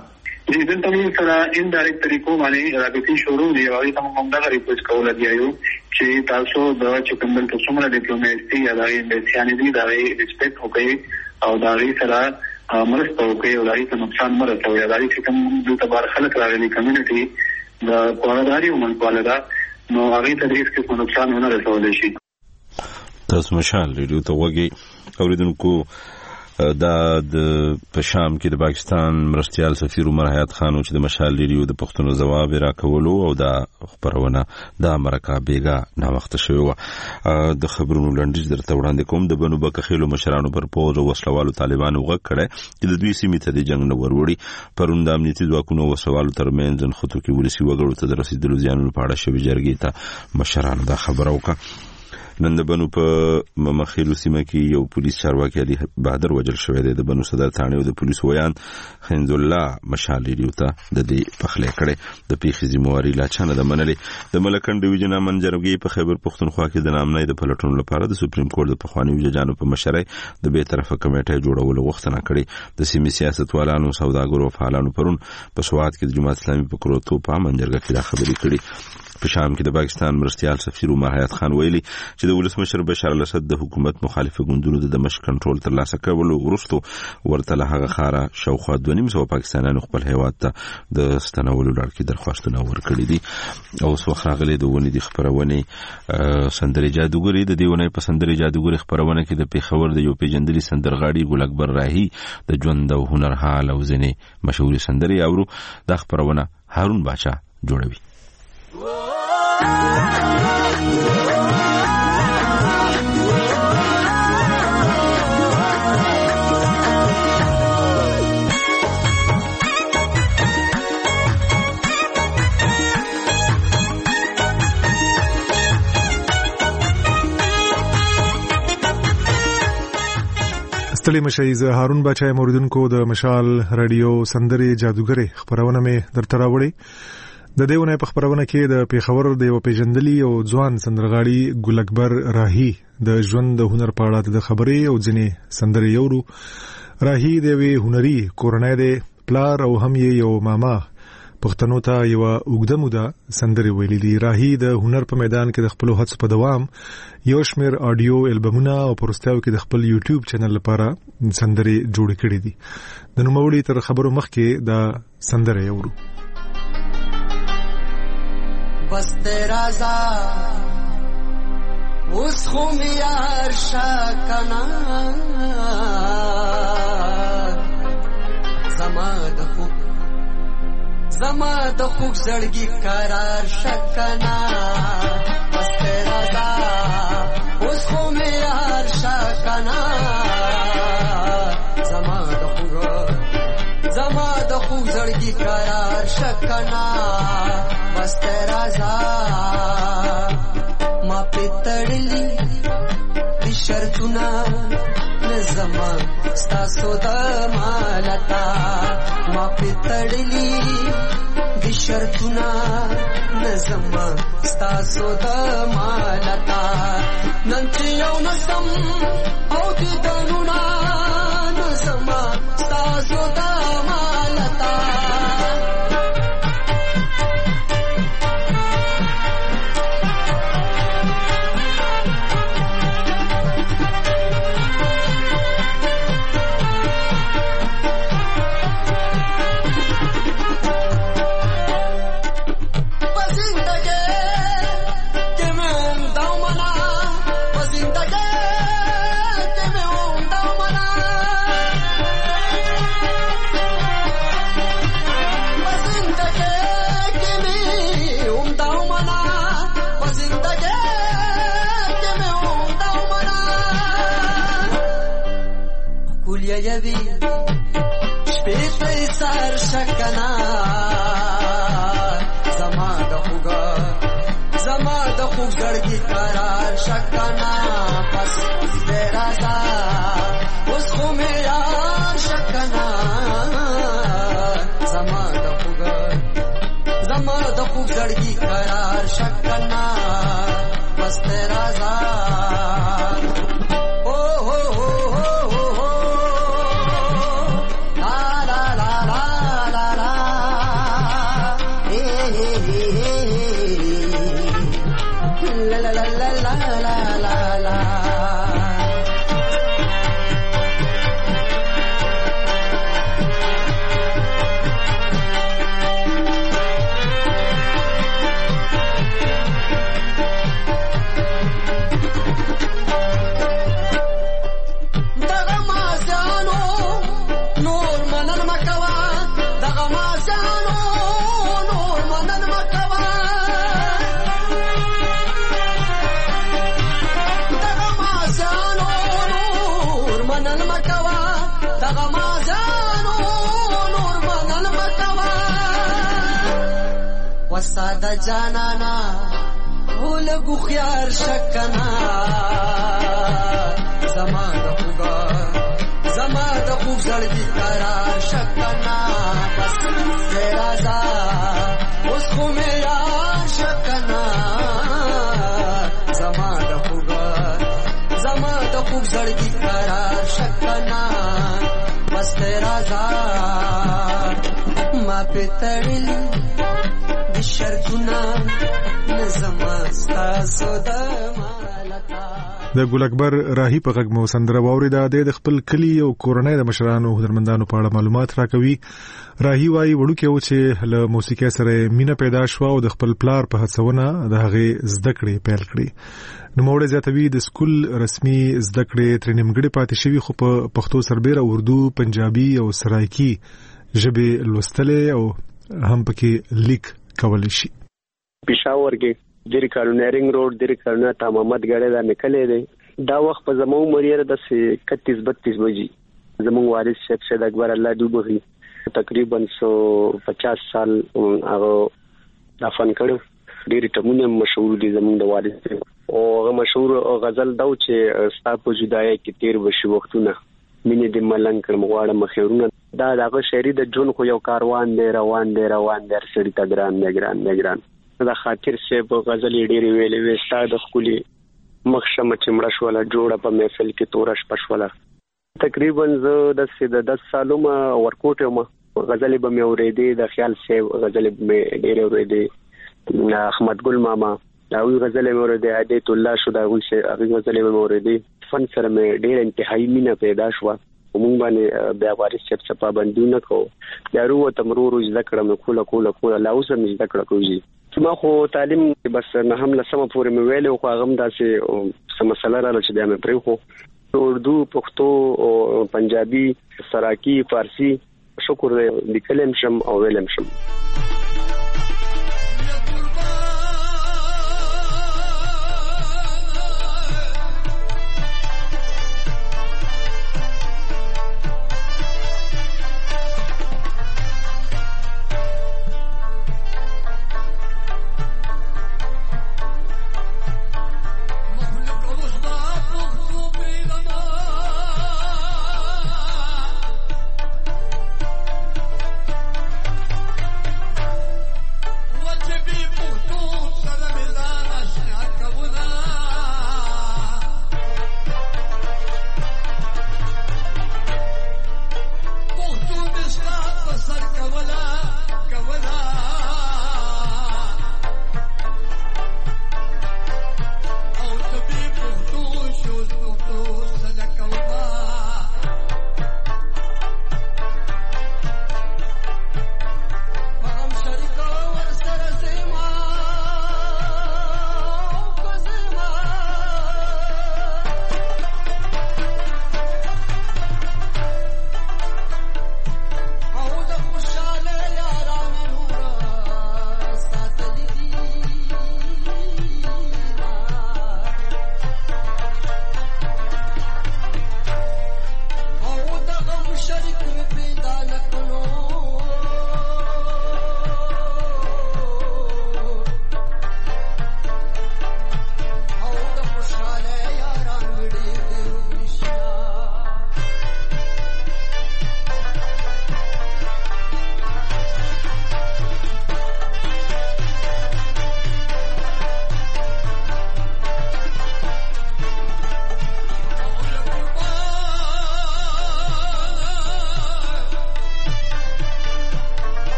دې دلته موږ سره انډایرکټ طریقو باندې رابطې شروع دي او هغه هم دا ریکوست کول دیایو چې تاسو د چکندل په څومره ډیپلوماسي یا د انډیسیانې دي دا ریسپیکټ وکړي او دا غي سره مرسته وکړي او دا هیڅ نقصان مرسته وي دا چې کوم د تبار خلک راغلي کمیونټي د قوانداري او منقالدا نو هغه تدریس کې څه نقصان نه رسول شي. تاسو مشال ریډیو ته وګورئ اوریدونکو دا د پشام کې د پاکستان مرستيال سفیر عمر حیات خان چې د مشال ریډیو د پښتنو جواب راکولو او دا خبرونه د امریکا بیګا نا وخت شوی و د خبرونو لنډیز درته وړاندې کوم. د بنو بکخیلو مشرانو پر پوز او وسلوالو طالبانو وغږ کړي چې د دوی سیمې ته د جنگ نه وروړي. پرون د امنیتي ځواکونو وسوالو ترمنځ خطو کې ولسی وګړو ته د رسیدلو ځانونو په اړه شوی جرګې ته مشرانو دا خبره وکړه. نن د بنو په مخیلو سیمه کې یو پولیس چارواکي علي بهادر وجل شوی دی. د بنو صدر ثاني او د پولیس ویان خنز الله مشال ریډیو ته د دې پخلې کړي د پیښې ذمہواری لا چانه د منلې. د ملکن ډیویژن امن جرګې په خیبر پښتونخوا کې د نامنۍ د پلټونو لپاره د سپریم کورټ د پخوانیو ججانو په مشرۍ د به طرفه کمیټه جوړولو غوښتنه کړې. د سیمې سیاستوالانو سوداګرو او فعالانو پرون په سواد کې د جماعت اسلامي په کروتو په امن جرګه کې دا خبرې کړې. په شام کې د پاکستان مرستيال سفیر عمر حیات خان ویلي چې د ولسمشر بشار الاسد د حکومت مخالفه ګوندونو د دمشق کنټرول ترلاسه کولو وروسته ورته له هغه خاره شاوخوا 2.5 پاکستانیانو خپل هیواد ته د ستنولو لړ کې درخواستونه ورکړي دي. او اوس وخت راغلی د ونې د خبرونه سندري جادوګری د دیونه په سندري جادوګری خبرونه کې د پیښور د یو پیجندلي سندرغاړي ګل اکبر راهي د ژوند او هنر حال او ځنې مشهور سندري اورو د خبرونه هارون باچا جوړوي. ستړي مشي زه هارون بچای موریدونکو د مشال رادیو سندري جادوګری خبرونه مې درته راوړي. د دیونه په خبرونه کې د پیښور د یو پیژندلي او ځوان سندرغاړي ګل اکبر راهي د ژوند د هنر په اړه د خبرې او ځنې سندري یورو. راهي د وی هنري کورنۍ د پلار او هم یو ماما پښتنو ته یو اوږده موده سندري ویلي دي. راهي د هنر په میدان کې د خپل هڅو په دوام یو شمیر آډیو البومونه او پروستاو کې د خپل یوټیوب چینل لپاره سندري جوړ کړي دي. د نوموړي تر خبرو مخکې دا سندري یورو. بس تیرا زا اس خومیار شاکنا زما د خوب زړګي قرار شکنا بس تیرا زا اس خومیار شاکنا زما د خوب زړګي قرار شکنا بس تیرا زا ما پتړلی د شرطونه نظما ستاسو د مالتا ما پتړلی د شرطونه نظما ستاسو د مالتا نن چې یو نسم او د دنونا نظما ستاسو د مالتا یوی شپې سر شکنا زما د خوږ زړګي قرار شکنا پس تیرا زا اوس خو مې یار شکنا زما د خوږ زړګي قرار شکنا پس تیرا زا la la la la la la la la la la la la. وساده جانانا ولګو خيار شکنا زما د خوب زړګي قرار شکنا بس تیرا زا اوس خو مې یار شکنا زما د خوب زړګي قرار شکنا بس تیرا زا ما پتړل د ګل اکبر راهی په غږ مو سندره واوریده. د خپل کلی او کورنۍ د مشرانو هنرمندانو په اړه معلومات راکوي. راهی وايي وړوکی و چې له موسیقۍ سره مینه پیدا شو او د خپل پلار په هڅونه د هغې زده کړې پیل کړې. نوموړی زیاتوي د سکول رسمي زده کړې ترې نیمګړې پاتې شوي خو په پښتو سربیره اردو، پنجابي او سرایکي ژبې لوستلې او هم پکې لیک کولی شي. پېښور کې ډېر کارونه رنګ روډ ډېر کارونه تمامت غړې دا نکلې دي. دا وخت په زمو مریره د 31-32 بجې زمو وارث شیخ سید اکبر الله دوبغي تقریبا 150 سال هغه دفن کړو. ډېر ټمونه مشهور دي زمو د وارث او هغه مشهور غزل دا چې ستا په جدای کې تیر بشي وختونه مینه د ملنګ کړم غواړم مخیرونه. دا دغه شهري د جون خو یو کاروان دی روان سړی ته ګران دا خاطر سه په غزل ډېری ویلې وستا د خولي مخشمه چمړه شوله جوړه په محفل کې تورش پښوله. تقریبا زه د 10 سالو ما ورکوټه ما غزل به مې اورېدې د خیال سه غزل به ډېر اورېدې. احمد ګل ماما دا وی غزل مې اورېدې عادت الله شو دا وی هغه غزل مې اورېدې. فن سره مې ډېر انتهایی مینه پیدا شو. موږ باندې بیا وارث شپ څخه پابندونه کو یارو تمرور ذکر مې کوله لا اوس مې ذکر کوي. ما خو تعلیم بس نه هم لسمه پورې مې ویل او هغه هم داسې سم مسله را چې بیا مې پرې خو اردو، پښتو او پنجابي، سراکی، فارسی شکر دې لیکلم شم او ویلم شم.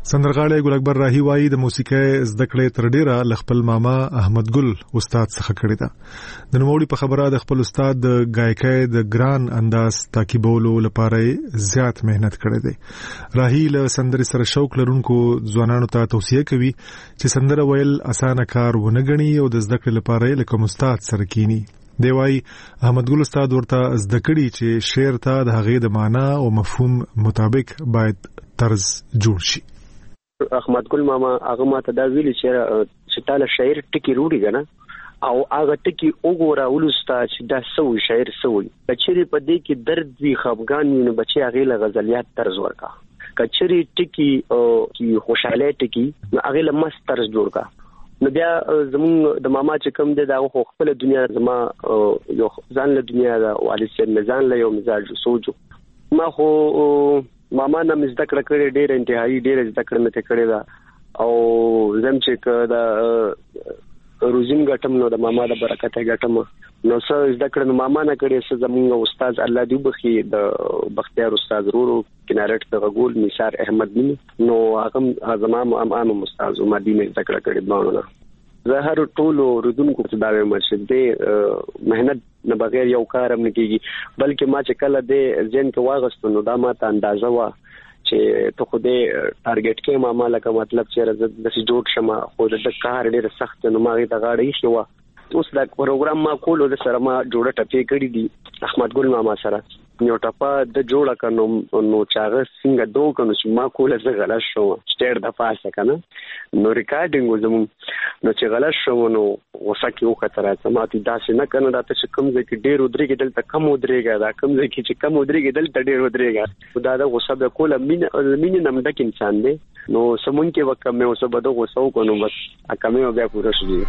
سندرغاړی ګل اکبر راهی وایي د موسیقۍ زده کړې تر ډیره ل خپل ماما احمد ګل استاد څخه کړې ده. د نوموړي په خبره د خپل استاد د گایکۍ د ګران انداز تعقیبولو لپاره زیات مهنت کړې ده. راهی له سندرې سره شوق لرونکو ځوانانو ته توصیه کوي چې سندره ویل اسانه کار ونه ګڼي او د زده کړې لپاره لکه استاد سره کینی. دی وایي احمد ګل استاد ورته زده کړي چې شعر ته د هغې د معنا او مفهوم مطابق باید طرز جوړ شي. احمد ګل ماما هغه ماته دا ویلي چې تاله شاعر ټکی روړي کنه او هغه ټکی وګوره ولستا چې دا سوي شاعر سوي کچري په دې کې درد وی خفګان وي نو بچي هغه له غزلیات طرز ورکا کچري ټکی او کی خوشاله ټکی هغه له مست طرز جوړ کا نو بیا زمون د ماما چې کوم دی دا خو خپل دنیا زما یو ځان له دنیا دا والي سي مزان له یو مزاج سوچو ما خو ماما نه مزد کړه ډېر انتهایی ډېر زده کړه مته کړې دا او زم چې دا روزین ګټم نو د ماما د برکت ګټم نو څه زده کړه نو ماما نه کړې څه زمونږ استاد الله دې بخي د بختیار استاد ورو کنارټ د غول نثار احمد بن نو هغه زمام امام استاد مدینه زده کړه باندې زه هر ټولو ردونکو ته دا وایم چې د مهنت نه بغیر یو کار هم نه کیږي بلکې ما چې کله د ځین کې واغستو نو دا ماته اندازه وا چې ته خو دې ټارګټ کې ما لکه مطلب چې د سې جوړ شمه خو د کار ډېر سخت نو ما غي د غاړې شو اوس دا پروګرام ما کولو د سره ما جوړه ټپې کړې دي احمد ګل ماما سره نو ټپه د جوړه کنو نو چاغه څنګه دوه کنو چې ما کوله زه غلط شو سټیر د پاسه کنه نو ریکارډینګ زمون نو چې غلط شو نو وسکه یو خطر سماتي داسې نه کنه دا ته کوم ځای کې ډېر ودرېږي دلته کم ودرېږي دا کوم ځای کې چې کم ودرېږي دلته ډېر ودرېږي دا د غصه به کوله مين نمډک انسان دی نو سمون کې وکمه اوسه بده غصه وکړو بس اکمه بیا پوره شي.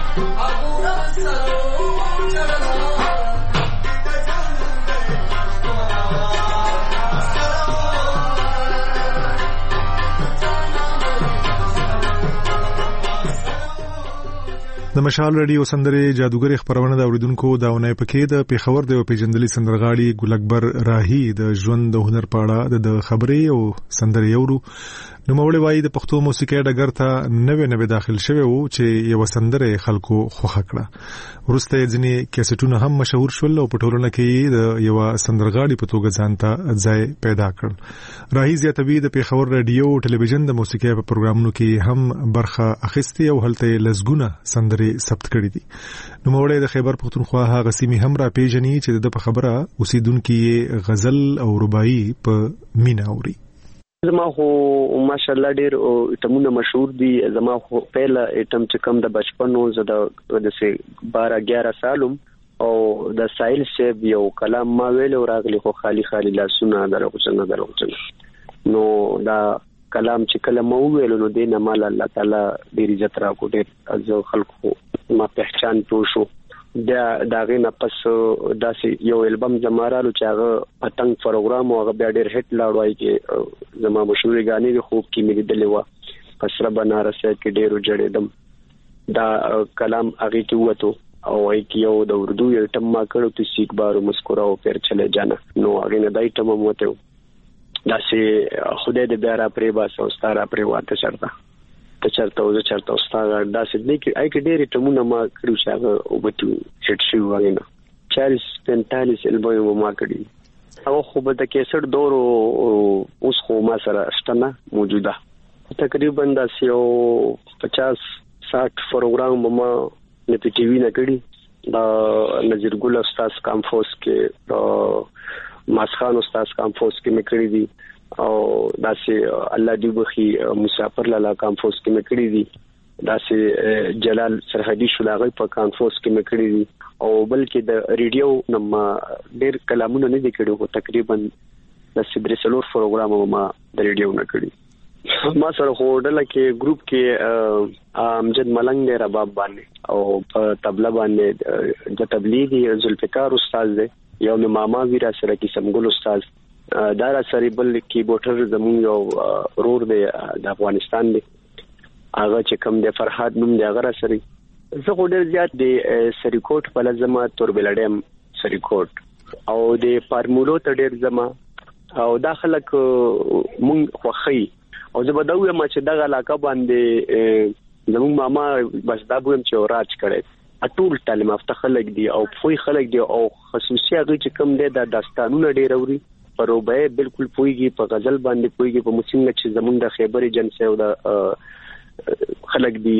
د مشال رادیو سندرې جادوګر خبرونه د اوریدونکو داونه پکې د پیښور د پیجندلي سندرغاړي ګل اکبر راهی د ژوند د هنر پاړه د خبرې او سندرې یورو نو مولوی وای د پښتو موسیقي ډګر ته نوې داخل شوی وو چې یو سندره خلکو خوښه کړه ورسته ځینې کیسټونه هم مشهور شول او په ټولنه کې د یو سندرغاړي په توګه ځانته ځای پیدا کړ راهی زیاتوی د پیښور رادیو او ټلویزیون د موسیقي په پروګرامونو کې هم برخه اخیستي او هلته لزګونه سندرې ثبت کړې دي نو مولوی د خیبر پختونخوا هغه سیمې هم را پیژني چې د په خبره اوسیدونکو غزل او رباعي په مینا اوري زما خو ماشاءالله ډیر ټمونه مشهور دي زما خو پهلا ایټم چې کم د بچپنو زده د 12-11 سالم او د سایل سیب یو کلام ما ویل او راغلی خو خالی لاسونه دروغجن نو دا کلام چې کله مو ویل نو دینه مال الله تعالی ډیر عزت را کو ډیر از خلکو ما پہچان پوشو دا غینه پس داسې یو البم زمارالو چې هغه پتنګ پروګرام او هغه بیا ډیر هټ لاړوي کې زما مشهور غانې خوب کې مې دلې و پسره بنارس کې ډیرو جوړېدم دا کلام هغه کې وته او ای کیو د اردو یو ټم ما کړو ته سیک بارو مسکراو پیر چلے جانا نو هغه نه دای ټم موته داسې خدای دې بیا را پرې باسه او ستاره پرې واته چرته ته چرته او چرته استاد داسې نه کې اې کې ډېری ټمونه ما کړو چې هغه وبټو هټ شي واینا 40-45 البوم ما کړی او خو به د کیسټ دورو اوس خو ما سره شته موجوده تقریبا داسې یو 50-60 پروګرام ما نه پی ټي وی نه کړی دا نذیر ګل استاد کامفوس کې ماسخان استاد کامفوس کې مې کړی دي او داسې الله دې بخي مسافر لاله کانفوس کې مې کړی دي داسې جلال سرحدي شلاغي په کانفوس کې مې کړی دي او بلکې د ریډیو نم ډېر کلامونه نه دي کړي او تقریبا د 3 پروګرام ما د ریډیو نه کړی ما سره هوډل کې ګروپ کې امجد ملنګ نه رباب باندې او په طبله باندې د تبلیغي ذوالفقار استاد دی یو ماما ویرا سره کې سمګل استاد دارا سری بل کیبورډر زمون یو رور دی د افغانستان دی هغه چې کوم د فرحات نوم دی هغه سری زه ډېر زیات دی سریکوټ په لزما توربلډم سریکوټ او د فارمولو ته ډېر زما او داخلك مونږ خوخی او زه به دا وایم چې دغه علاقه باندې زمون ماما بس دا بوم چې راج کړي اټول تعلیم افته خلک دی او فوی خلک دی او خصوصي هغه چې کوم دی د داستانونو ډېر اوري پروبه بالکل پویږي په غزل باندې پویږي په موسیقي چې زمونږ د خیبر جنس او د خلک دی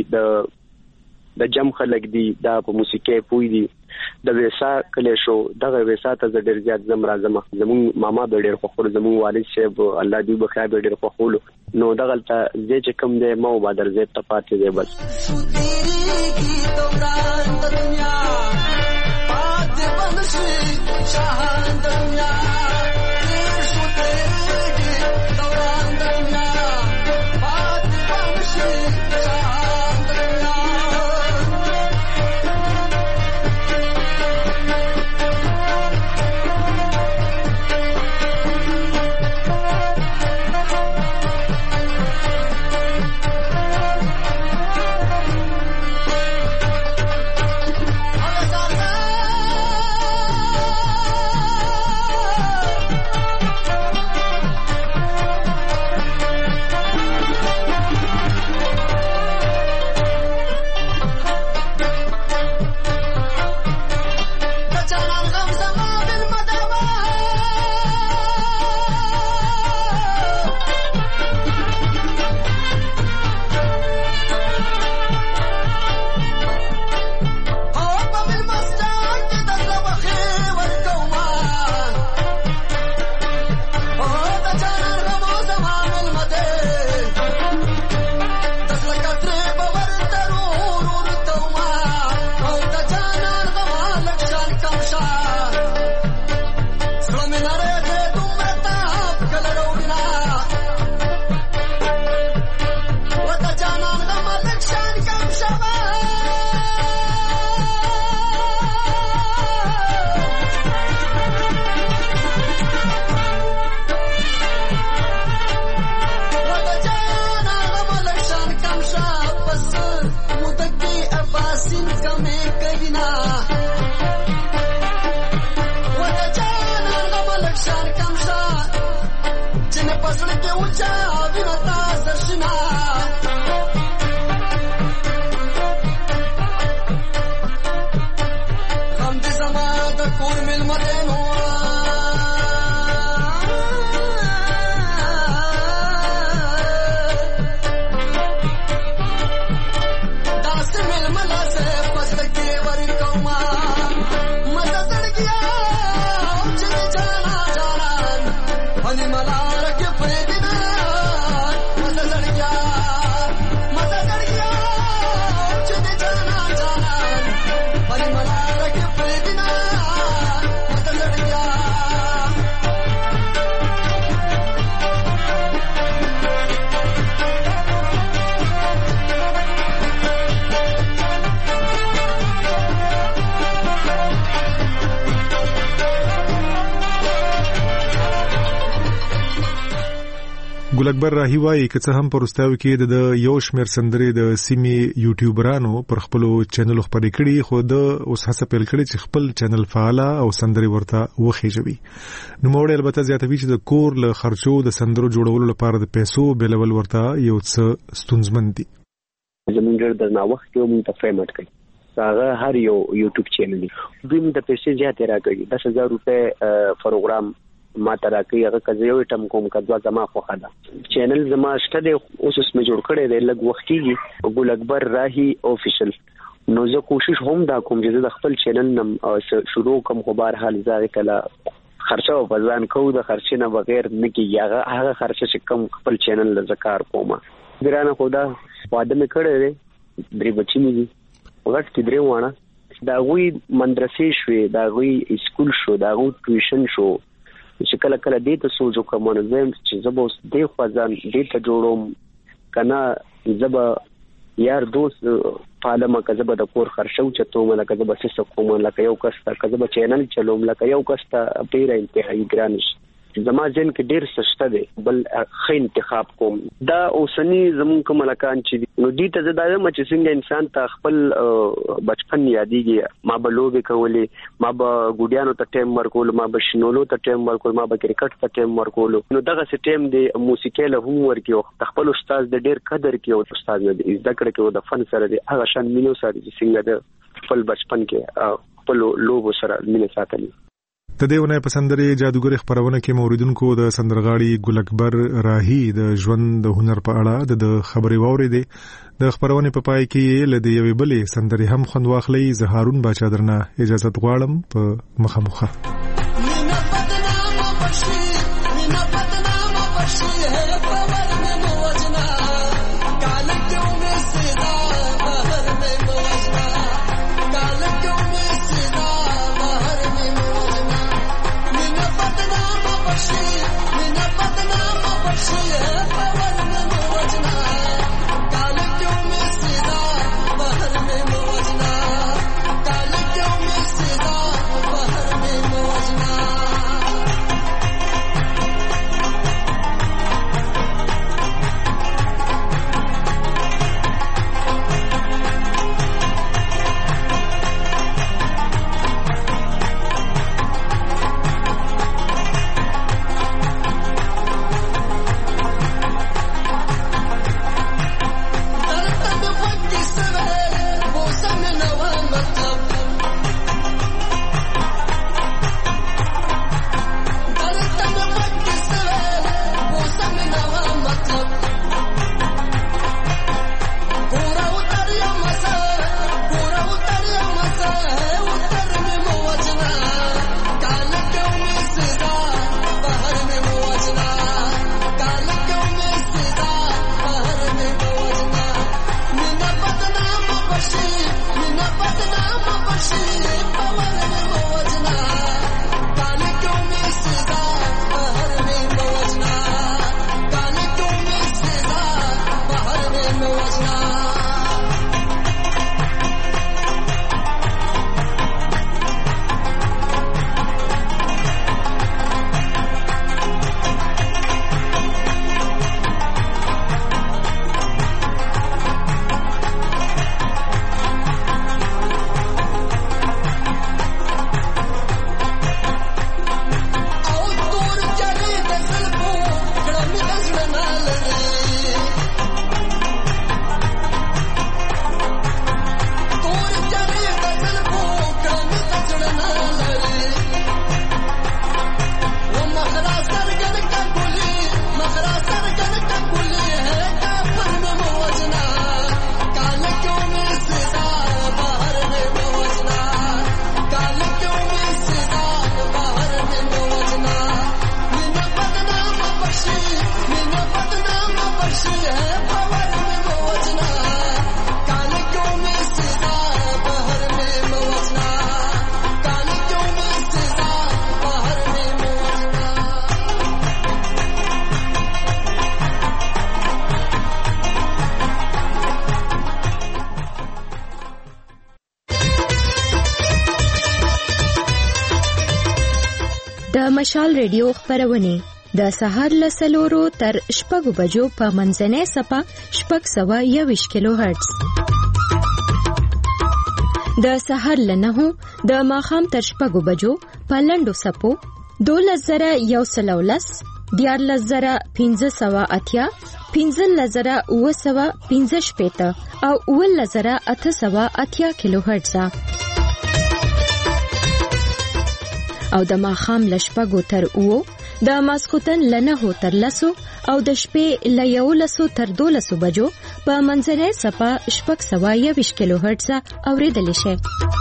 د جم خلک دی دا په موسیقي پویږي د ویسا کله شو دغه ویسا ته ډېر زیات زم راځم زمونږ ماما به ډېر خوخور زمونږ والد صاحب الله دې بخای به ډېر خوخول نو دغه ته زه چې کوم دی مو بادر زه ته پاتې دی بس چا وینه تازه شنه غم دې زما د کور مېلمه دی نو ګل اکبر راهی وایي که څه هم په وروستیو کې د یو شمېر سندرې د سیمې یوټیوبرانو پر خپلو چینلو خپرې کړي خو د اوس هڅه پیل کړې چې خپل چینل فعاله او سندرې ورته وخېژوي. نوموړی البته زیاتوي چې د کور له خرچو د سندرو جوړولو لپاره د پیسو بیلول ورته یو څه ستونزمن دي. زمونږ د ناوخت یو موږ ته پیمنټ کوي هغه هر یو یوټیوب چینل دی دوی د پیسې زیاتې راکړي 10,000 روپۍ پروګرام ما ترا کوي هغه کزه یو ټم کوم کدوا زما خوخه ده چینل زما شته دی اوس اسمه جوړ کړی دی لږ وخت کېږي ګل اکبر راهی افیشل نو زه کوشش هم دا کوم چې د خپل چینل نم شروع کوم خو بهر حال ځای کله خرچه او بزان کو د خرچې نه بغیر نه کېږي هغه خرچه چې کم خپل چینل له ذکر کومه ګرانه خدا واده مې کړی دی درې بچی مې دي وخت کې درې وانه دا غوي مدرسې شوې دا غوي اسکول شو دا غوي ټیوشن شو چې کله کله دې ته سوچو کوم نه زم چې زبو دې خزان دې ته جوړوم کنه زبا یار دوست پالما کزبه د کور خرشو چته مله کزبه سس کوم لکه یو کستا کزبه چینل چلوم لکه یو کستا پیره انتهایی ګرانش زما ځین کې ډیر سسته دی بل ښه انتخاب کوم دا اوسنی زمون کوم ملکان چې نو دې ته زدا یم چې څنګه انسان ته خپل بچپن یادېږي ما به لوبې کولې ما به ګوډیانو ته ټایم ورکول ما به شنولو ته ټایم ورکول ما به کرکټ ته ټایم ورکول نو دغه سیستم دی موسیقي له هم ورکیو خپل استاد د ډیر قدر کیو استاد دې ذکر کیو د فن سره دی هغه شان مينو سره چې څنګه د خپل بچپن کې خپل لوبو سره مینه ساتلی د دېونه په سندرې جادوګر خبرونه کې موریدونکو د سندرغاړي ګل اکبر راهی د ژوند د هنر په اړه د خبرې واورېدې د خبرونه په پای کې لدی یوې بلې سندرې هم خوند واخلې زهارون باچا درنه اجازه غواړم په مخامخه د مشال ریډیو خبرونه د سهار له 4 تر 6 بجو په منځنۍ صفه 621 کیلو هرتز، د سهار له 9 د ماښام تر 6 بجو په لنډو صفو 12110 14580 15915 او 11880 کیلو هرتز او د ماښام له 6 تر 9 د ماسخوتن له 9 تر 10 او د شپې له 11 تر 12 بجو په منځنۍ صفه 621 کیلو هرتز اوریدل شي.